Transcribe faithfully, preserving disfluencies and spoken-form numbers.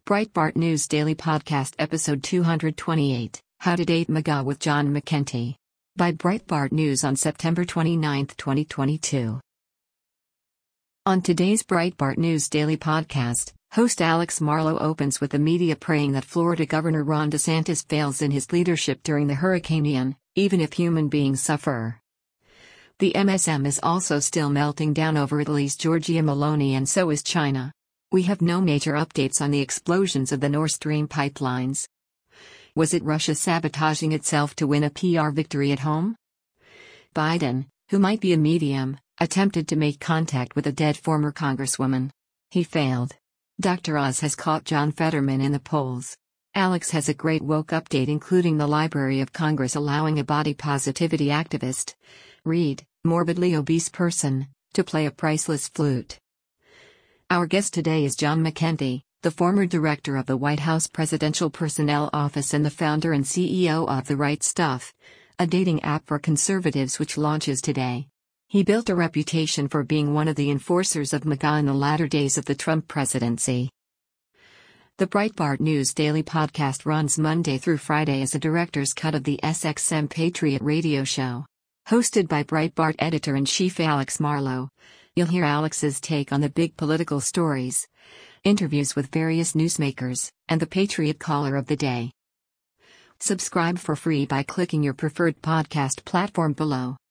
Breitbart News Daily Podcast Episode two twenty-eight, How to Date MAGA with John McEntee. By Breitbart News on September twenty-ninth, twenty twenty-two. On today's Breitbart News Daily Podcast, host Alex Marlow opens with the media praying that Florida Governor Ron DeSantis fails in his leadership during the Hurricane Ian, even if human beings suffer. The M S M is also still melting down over Italy's Giorgia Meloni, and so is China. We have no major updates on the explosions of the Nord Stream pipelines. Was it Russia sabotaging itself to win a P R victory at home? Biden, who might be a medium, attempted to make contact with a dead former congresswoman. He failed. Doctor Oz has caught John Fetterman in the polls. Alex has a great woke update, including the Library of Congress allowing a body positivity activist, read, morbidly obese person, to play a priceless flute. Our guest today is John McEntee, the former director of the White House Presidential Personnel Office and the founder and C E O of The Right Stuff, a dating app for conservatives which launches today. He built a reputation for being one of the enforcers of MAGA in the latter days of the Trump presidency. The Breitbart News Daily Podcast runs Monday through Friday as a director's cut of the S X M Patriot radio show. Hosted by Breitbart editor-in-chief Alex Marlow, you'll hear Alex's take on the big political stories, interviews with various newsmakers, and the Patriot Caller of the day. Subscribe for free by clicking your preferred podcast platform below.